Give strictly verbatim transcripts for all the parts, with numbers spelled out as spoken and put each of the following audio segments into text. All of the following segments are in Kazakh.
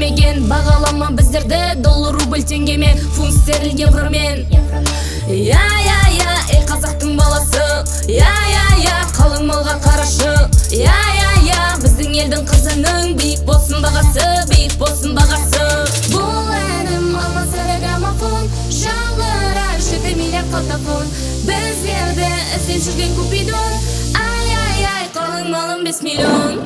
келмеген. Бағалама біздерді доллар, рубль, теңгемен, фунт стерлинг, евромен. Я, я, я, ей қазақтың баласы. Я, я, я, қалың малға қарашы. Я, я, я, біздің елдің қызының биік болсын бағасы, биік болсын бағасы. Бұл әнім алмасары граммофон, жалырар жеті миллиард қалтафон. Біздерді іздеп жүрген Купидон. Ай, ай, ай, қалың малым бес миллион.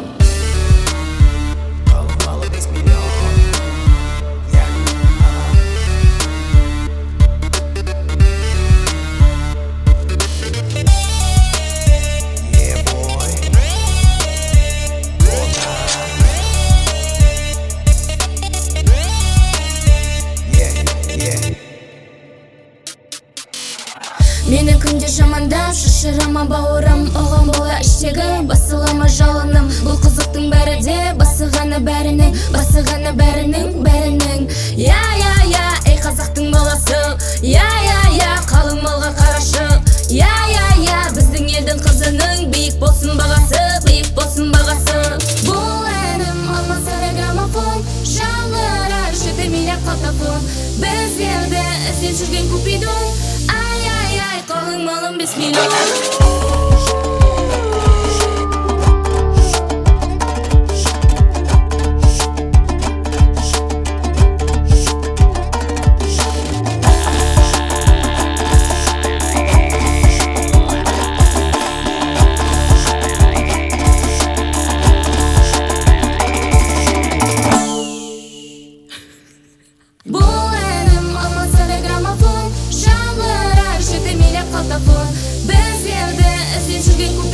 Мені күнде жамандап, шашырама бауырым, оған бола іштегі басылама жалыным. Бұл қызықтың бәрі де басығаны бәрінің, басығаны бәрінің, бәрінің. Я, я, я, ей қазақтың баласы. Я, я, я, қалың малға қарашы. Я, я, я, біздің елдің қызының биік болсын бағасы, биік болсын бағасы. Бұл әнім алмасары граммофон, жалырар жеті миллиард қалтафон. Біздерді іздеп жүрген Купидон. Ай, ай, ай, қалың малым бес миллион. Бұл әнім алмасары граммофон, жалырар жеті миллиард қалтафон. Біздерді іздеп жүрген